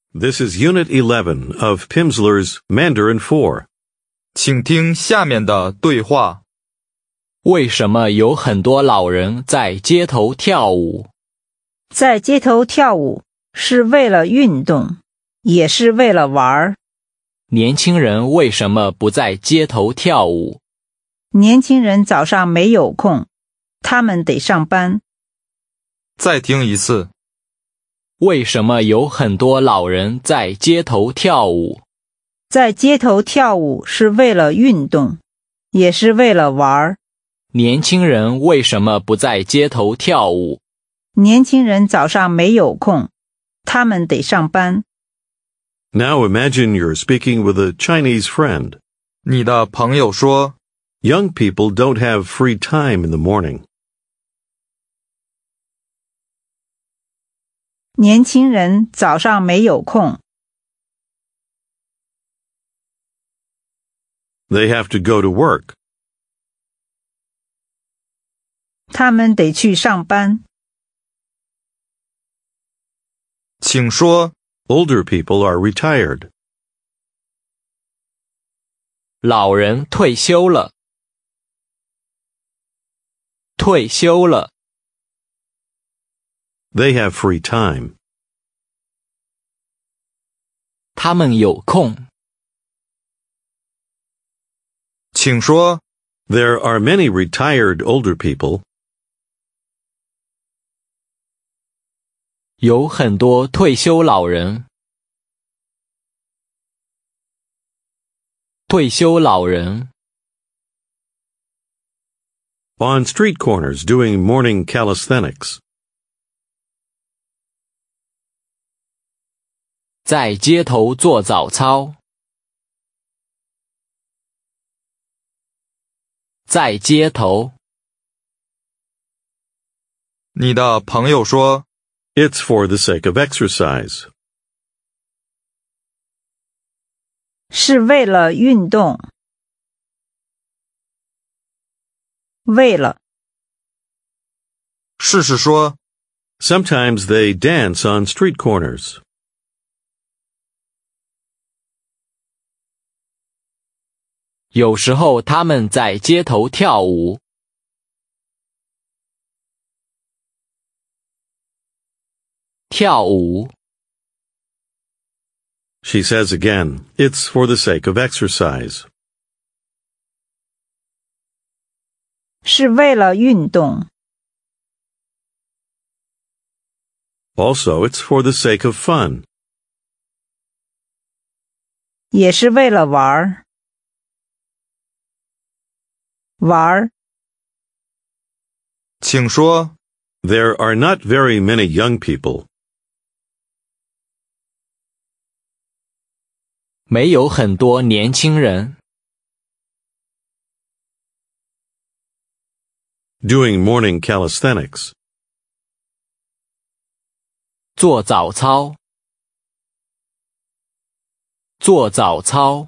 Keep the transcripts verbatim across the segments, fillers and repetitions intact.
This is Unit eleven of Pimsleur's Mandarin four. 请听下面的对话。 为什么有很多老人在街头跳舞？ 在街头跳舞是为了运动，也是为了玩。 年轻人为什么不在街头跳舞？ 年轻人早上没有空，他们得上班。 再听一次。 为什么有很多老人在街头跳舞？ 在街头跳舞是为了运动，也是为了玩。 年轻人为什么不在街头跳舞？ 年轻人早上没有空，他们得上班。 Now imagine you're speaking with a Chinese friend. 你的朋友说 Young people don't have free time in the morning. 年轻人早上没有空。 They have to go to work. 他们得去上班。 请说 Older people are retired. 老人退休了。退休了。 They have free time. 他们有空。 请说 There are many retired older people. 有很多退休老人。退休老人。 On street corners doing morning calisthenics. 在街头做早操。在街头。 你的朋友说 It's for the sake of exercise. 是为了运动。为了。 试试说 Sometimes they dance on street corners. 有时候他们在街头跳舞。跳舞。 She says again, it's for the sake of exercise. 是为了运动。 Also, it's for the sake of fun. 也是为了玩。玩。 请说 There are not very many young people. 没有很多年轻人。 Doing morning calisthenics. 做早操。做早操。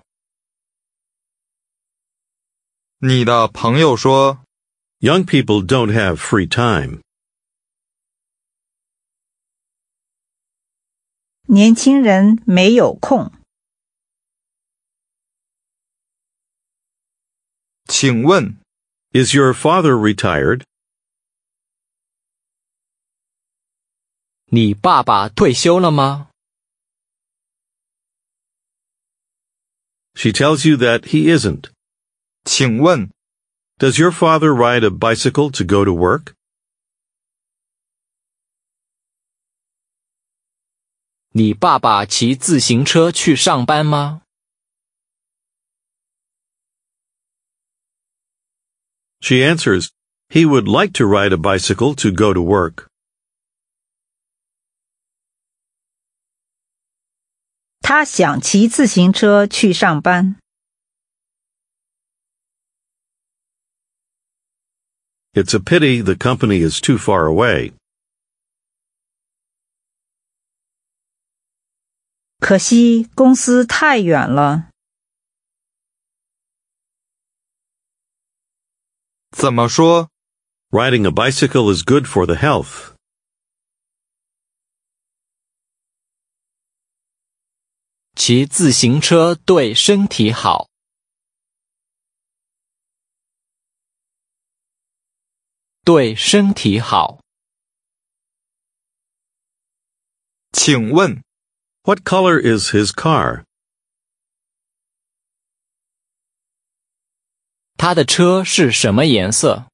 你的朋友说 Young people don't have free time. 年轻人没有空。 请问 Is your father retired? 你爸爸退休了吗？ She tells you that he isn't. 请问 Does your father ride a bicycle to go to work? 你爸爸骑自行车去上班吗？ She answers, he would like to ride a bicycle to go to work. 他想骑自行车去上班。 It's a pity the company is too far away. 可惜公司太远了。 怎么说 Riding a bicycle is good for the health. 骑自行车对身体好。对身体好。 请问 What color is his car? 他的车是什么颜色？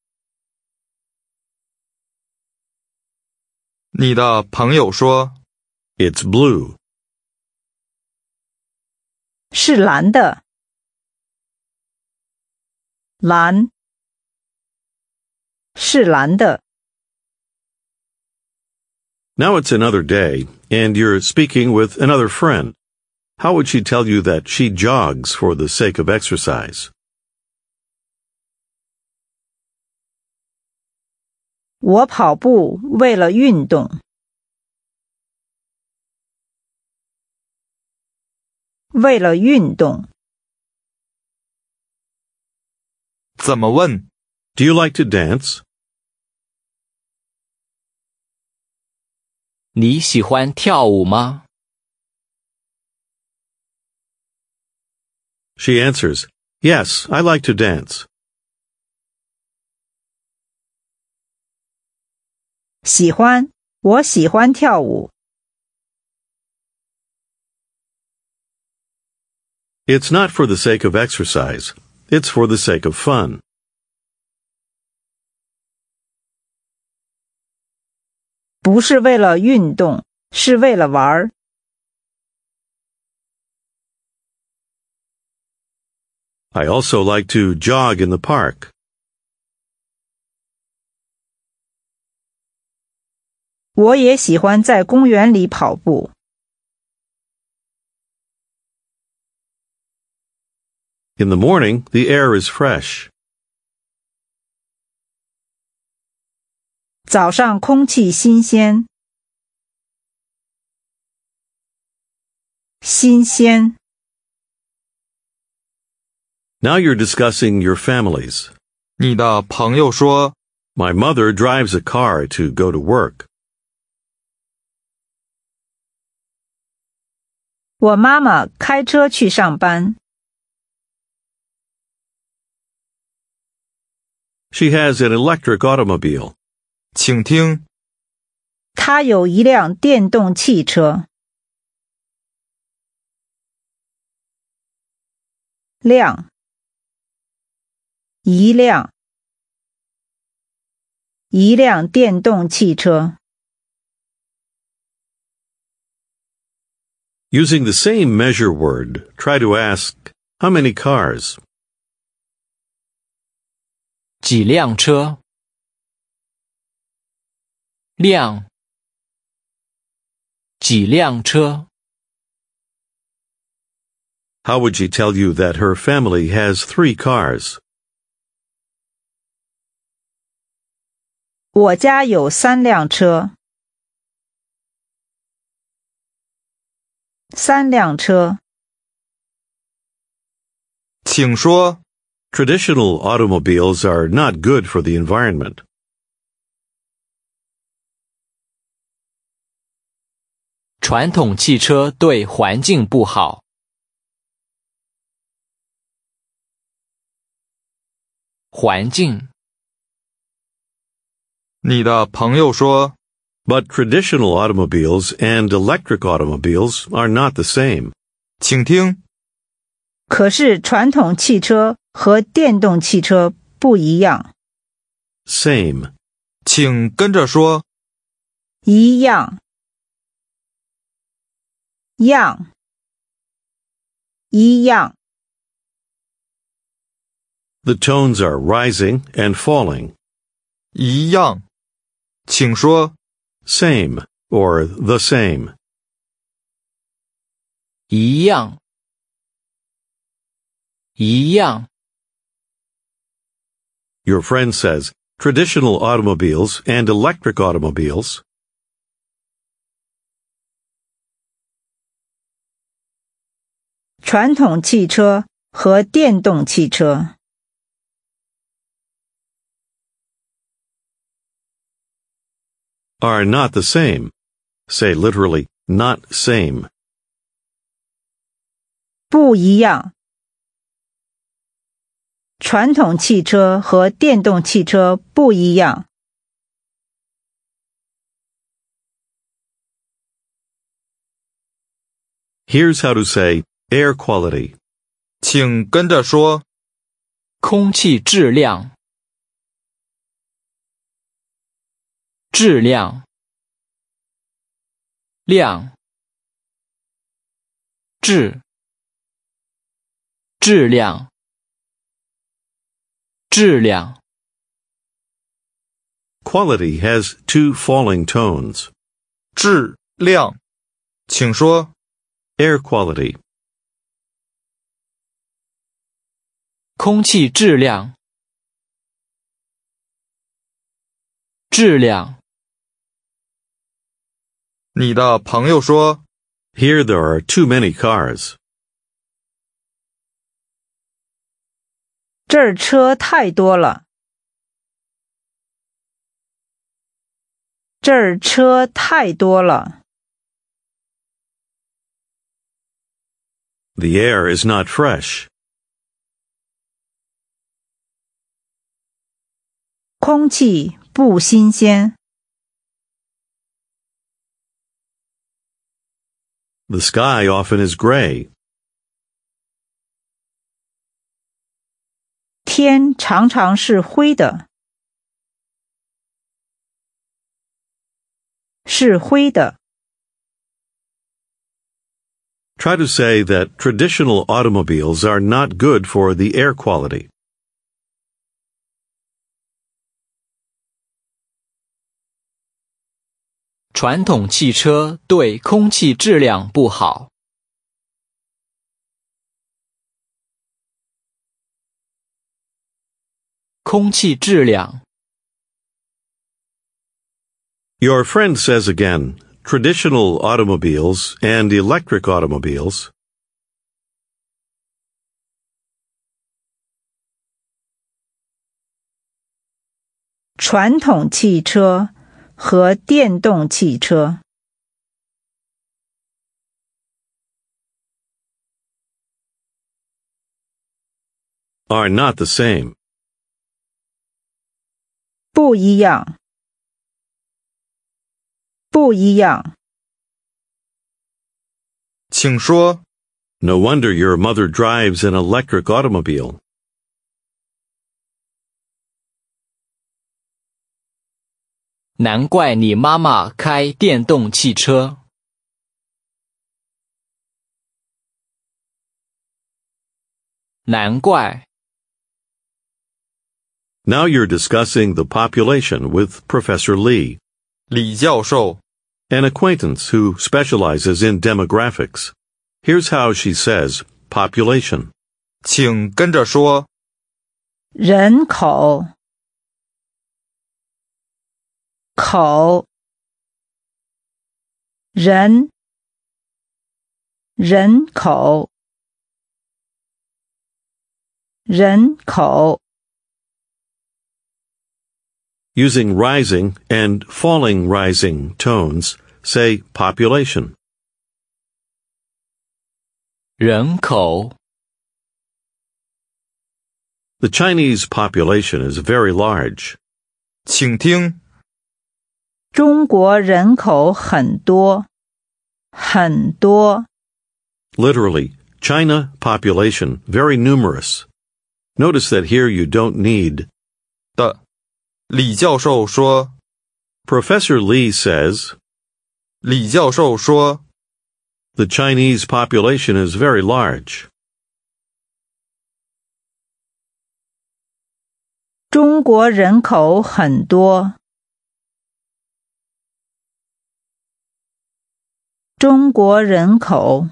你的朋友说 It's blue. 是蓝的。蓝。是蓝的。 Now it's another day, and you're speaking with another friend. How would she tell you that she jogs for the sake of exercise? 我跑步为了运动。为了运动。 怎么问 Do you like to dance? 你喜欢跳舞吗？ She answers, Yes, I like to dance. 喜欢，我喜欢跳舞。 It's not for the sake of exercise. It's for the sake of fun. 不是为了运动，是为了玩儿。 I also like to jog in the park. 我也喜欢在公园里跑步。 In the morning, the air is fresh. 早上空气新鲜。新鲜。 Now you're discussing your families. 你的朋友说 My mother drives a car to go to work. 我妈妈开车去上班。 She has an electric automobile. 请听她有一辆电动汽车。辆。一辆。一辆电动汽车。 Using the same measure word, try to ask, How many cars? 几辆车？辆。几辆车？ How would she tell you that her family has three cars? 我家有三辆车。三辆车。 请说 Traditional automobiles are not good for the environment. 传统汽车对环境不好。环境。 你的朋友说 But traditional automobiles and electric automobiles are not the same. 请听可是传统汽车和电动汽车不一样。 Same. 请跟着说一样。样。一样。 The tones are rising and falling. 一样请说 Same or the same. 一样。一样。 Your friend says traditional automobiles and electric automobiles. 传统汽车和电动汽车。 Are not the same. Say literally, not same. 不一样。传统汽车和电动汽车不一样。 Here's how to say air quality. 请跟着说空气质量，质量，量，质，质量，质量。 Quality has two falling tones. 质量，请说 Air quality. 空气质量，质量。 你的朋友说 Here there are too many cars. 这儿车太多了。这儿车太多了。 The air is not fresh. 空气不新鲜。 The sky often is gray. 天常常是灰的。是灰的。 Try to say that traditional automobiles are not good for the air quality. 传统汽车对空气质量不好。空气质量。 Your friend says again, traditional automobiles and electric automobiles. 传统汽车和电动汽车。 Are not the same. 不一样。不一样。 请说 No wonder your mother drives an electric automobile. 难怪你妈妈开电动汽车。难怪。 Now you're discussing the population with Professor Lee, 李教授 an acquaintance who specializes in demographics. Here's how she says population. 请跟着说人口。口。人。人口。人口。 Using rising and falling rising tones, say population. 人口。 The Chinese population is very large. 请听中国人口很多。很多。 Literally, China population very numerous. Notice that here you don't need 的李教授说 Professor Lee says, 李教授说 the Chinese population is very large. 中国人口很多。中国人口。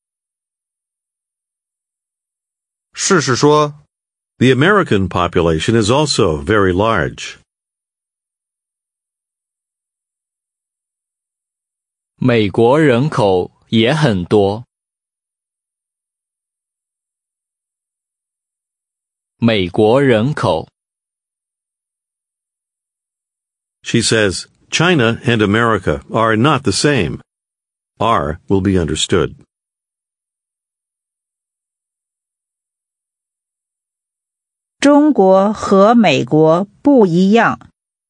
试试说 The American population is also very large. 美国人口也很多。美国人口。 She says, China and America are not the same. Are will be understood. 中国和美国不一样。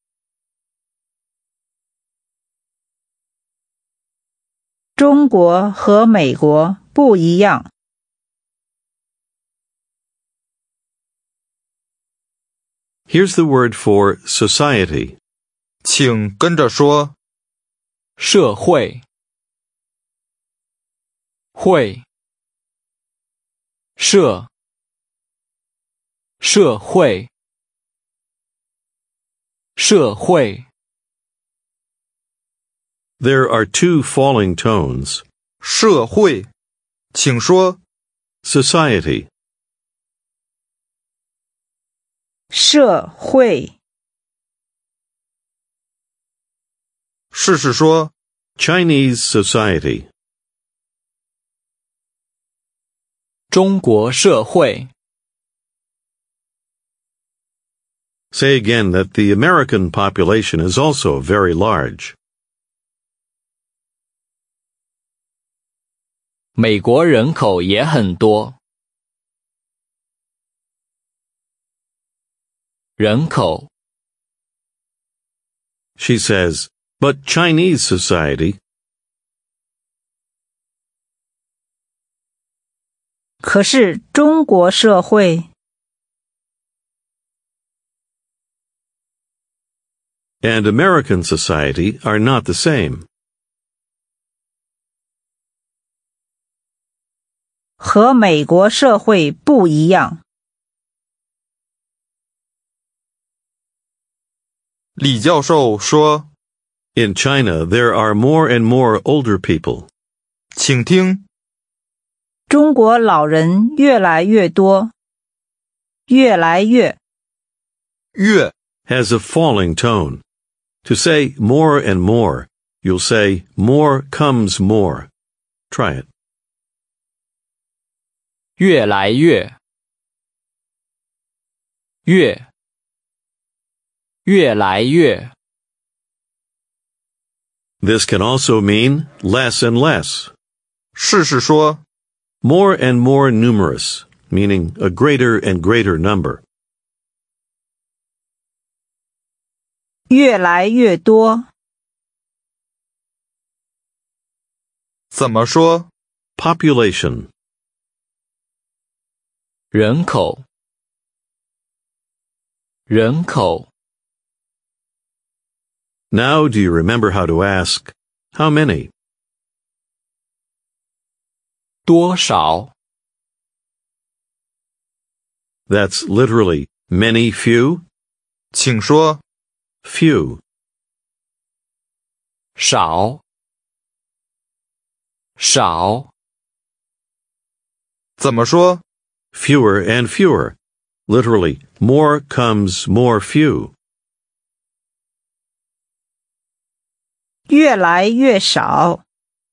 中国和美国不一样。 Here's the word for society. 请跟着说， 社会，会，社，社会，社会。 There are two falling tones. 社会，请说， Society. 社会， 试试说， Chinese society. 中国社会， Say again that the American population is also very large. 美国人口也很多。人口， She says, but Chinese society. 可是中国社会， and American society are not the same. 和美国社会不一样。 李教授说， In China, there are more and more older people. 请听， 中国老人越来越多，越来越， 越 has a falling tone. To say more and more, you'll say more comes more. Try it. 越来越，越，越来越。 This can also mean less and less. 试试说， More and more numerous, meaning a greater and greater number. 越来越多。 怎么说？ Population. 人口，人口。 Now do you remember how to ask, how many? 多少？ That's literally many, few. 请说， Few. 少，少。 怎么说？ Fewer and fewer. Literally, more comes more few. 越来越少。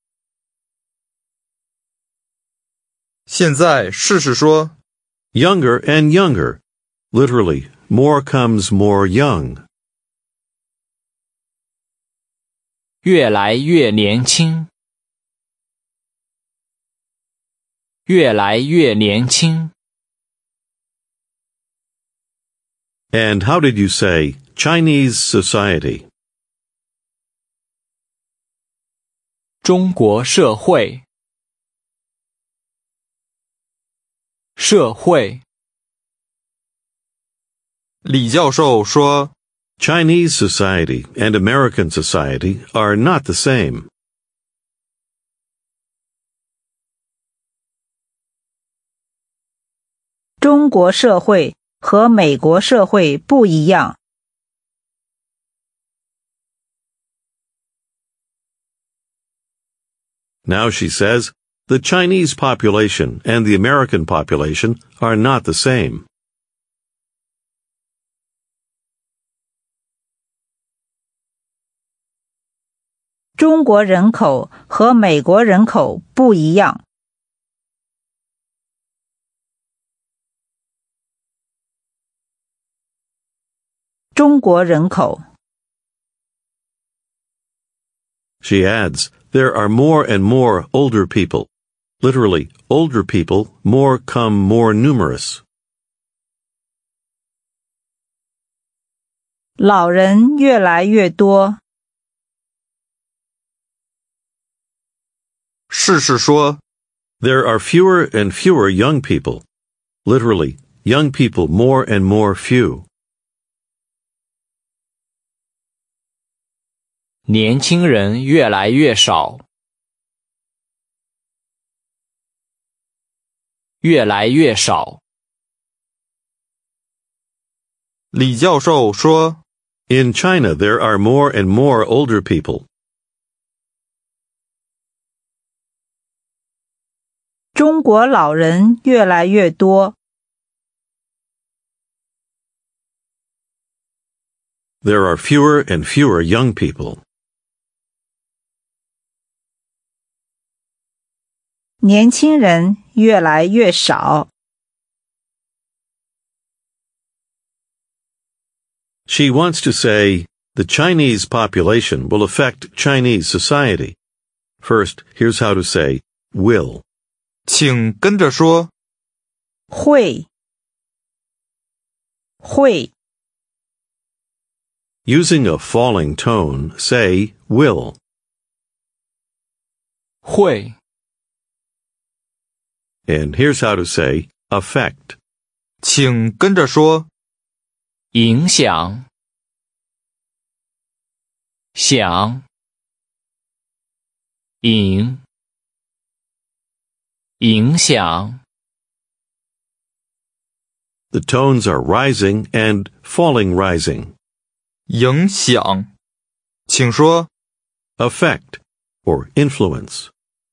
现在试试说， Younger and younger. Literally, more comes more young. 越来越年轻，越来越年轻。 And how did you say Chinese society? 中国社会，社会。 李教授说， Chinese society and American society are not the same. 中国社会和美国社会不一样。 Now she says, the Chinese population and the American population are not the same. 中国人口和美国人口不一样。中国人口。 She adds, there are more and more older people. Literally, older people more come more numerous. 老人越来越多。 事实说， There are fewer and fewer young people. Literally, young people more and more few. 年轻人越来越少。越来越少。 李教授说， In China, there are more and more older people. 中国老人越来越多。 There are fewer and fewer young people. 年轻人越来越少。 She wants to say, the Chinese population will affect Chinese society. First, here's how to say, will. 请跟着说， 会，会。 Using a falling tone, say, will. 会。 And here's how to say, affect. 请跟着说， 影响。想。影。影响。 The tones are rising and falling rising. 影响，请说， Affect, or influence.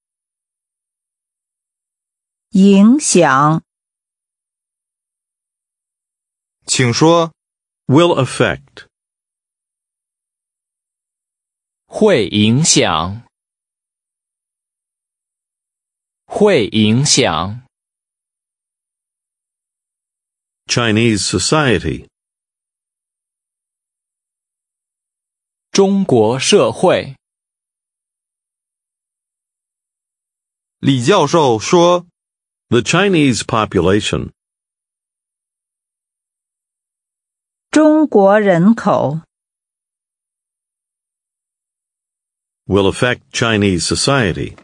影响， 请说， Will affect. 会影响。会影响。 Chinese society. 中国社会。 李教授说， The Chinese population. 中国人口， Will affect Chinese society.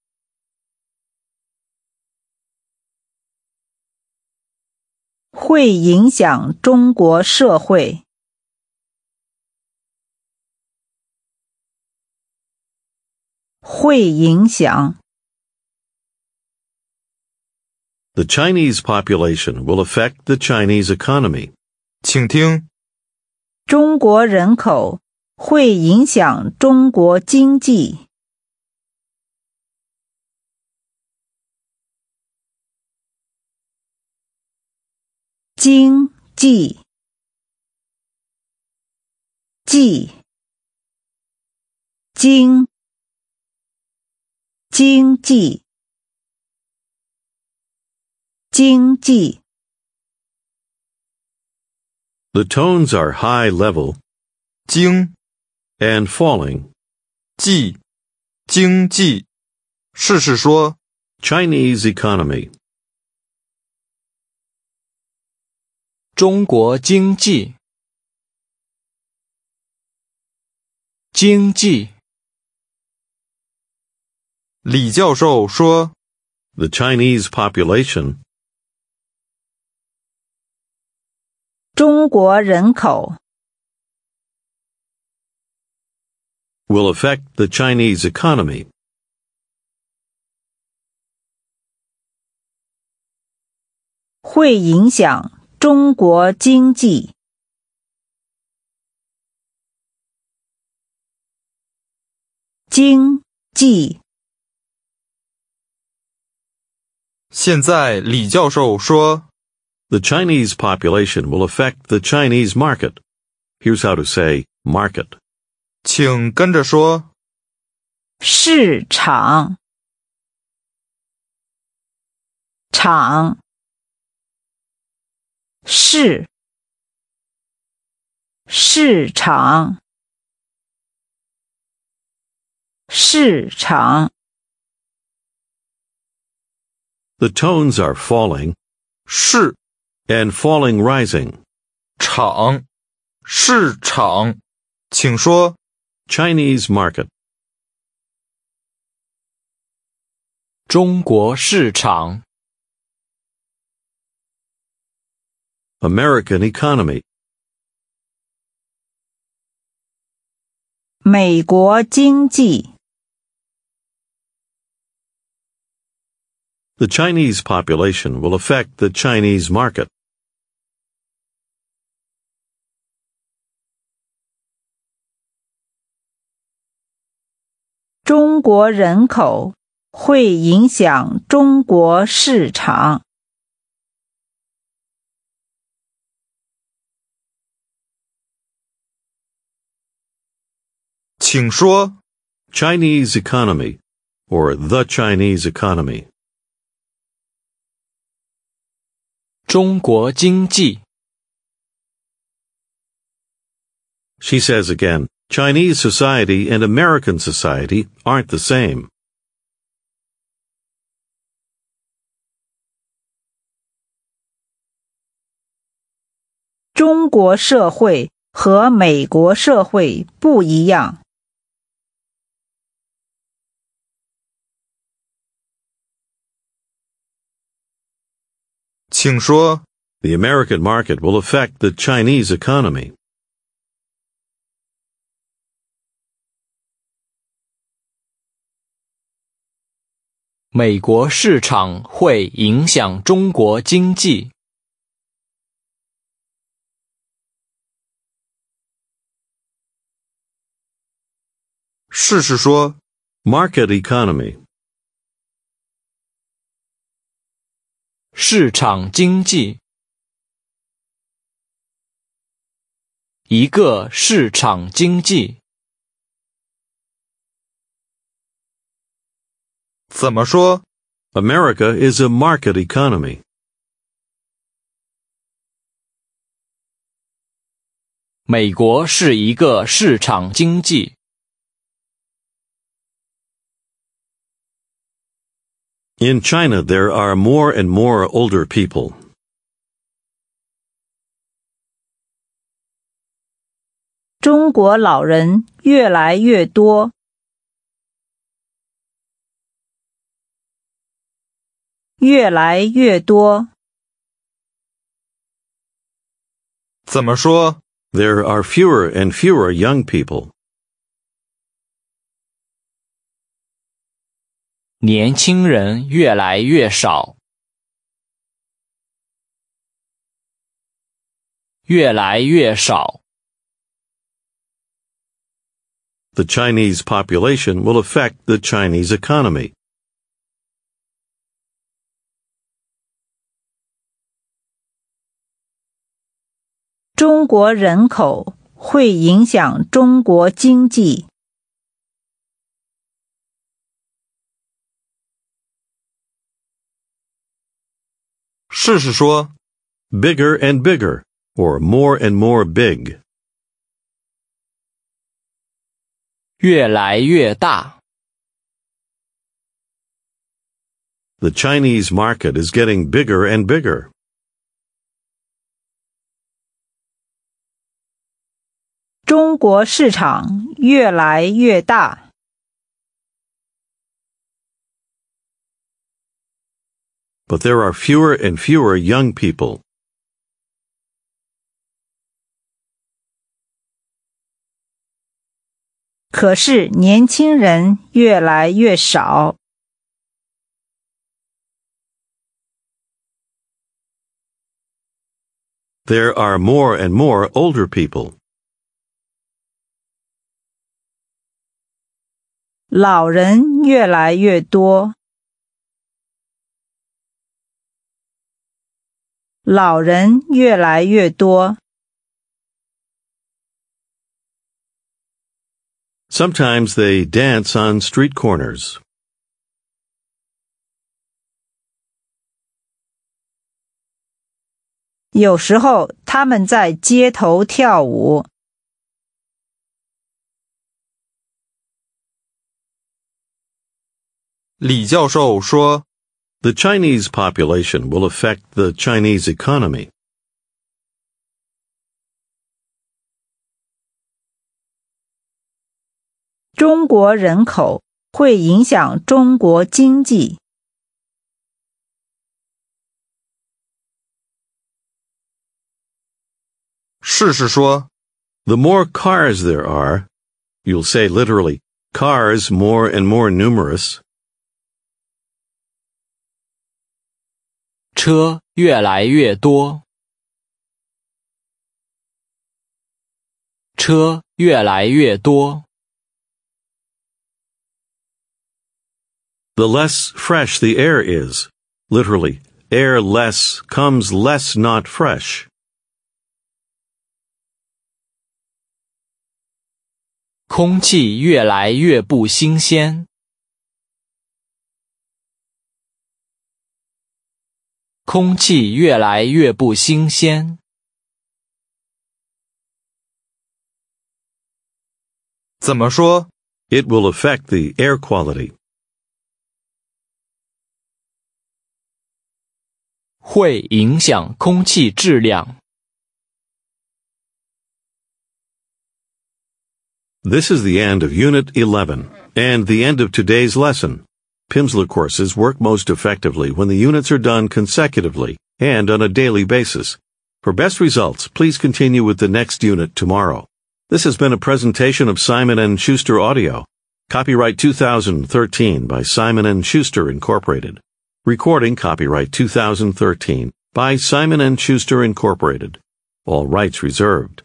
会影响中国社会。会影响。 The Chinese population will affect the Chinese economy. 请听， 中国人口会影响中国经济。经济，济，经，经济，经济。 The tones are high level 经 and falling. 济经济，事实说， Chinese economy. 中国经济。经济。 李教授说， The Chinese population. 中国人口， Will affect the Chinese economy. 会影响中国经济。经济。 现在李教授说， The Chinese population will affect the Chinese market. Here's how to say market. 请跟着说， 市场，场，市，市场，市场。 The tones are falling 市 and falling rising. 场市场，请说。 Chinese market. 中国市场。 American economy. 美国经济。 The Chinese population will affect the Chinese market. 中国人口会影响中国市场。 请说。 Chinese economy, or the Chinese economy. 中国经济。 She says again, Chinese society and American society aren't the same. 中国社会和美国社会不一样。 请说。 The American market will affect the Chinese economy. 美国市场会影响中国经济。 试试说。 Market economy. 市场经济。一个市场经济。 怎么说？ America is a market economy. 美国是一个市场经济。 In China, there are more and more older people. 中国老人越来越多。越来越多。 怎么说？ There are fewer and fewer young people. 年轻人越来越少。越来越少。 The Chinese population will affect the Chinese economy. 中国人口会影响中国经济。 试试说。 Bigger and bigger, or more and more big. 越来越大。 The Chinese market is getting bigger and bigger. 中国市场越来越大。 But there are fewer and fewer young people. 可是年轻人越来越少。 There are more and more older people. 老人越来越多。老人越来越多。 Sometimes they dance on street corners. 有时候他们在街头跳舞。 李教授说。 The Chinese population will affect the Chinese economy. 中国人口会影响中国经济。 试试说 The more cars there are, you'll say literally, cars more and more numerous. 车越来越多，车越来越多。 The less fresh the air is, literally, air less comes less not fresh. 空气越来越不新鲜，空气越来越不新鲜。 怎么说 It will affect the air quality. 会影响空气质量。 This is the end of Unit eleven, and the end of today's lesson. Pimsleur courses work most effectively when the units are done consecutively and on a daily basis. For best results, please continue with the next unit tomorrow. This has been a presentation of Simon and Schuster Audio. Copyright two thousand thirteen by Simon and Schuster Incorporated. Recording copyright two thousand thirteen by Simon and Schuster Incorporated. All rights reserved.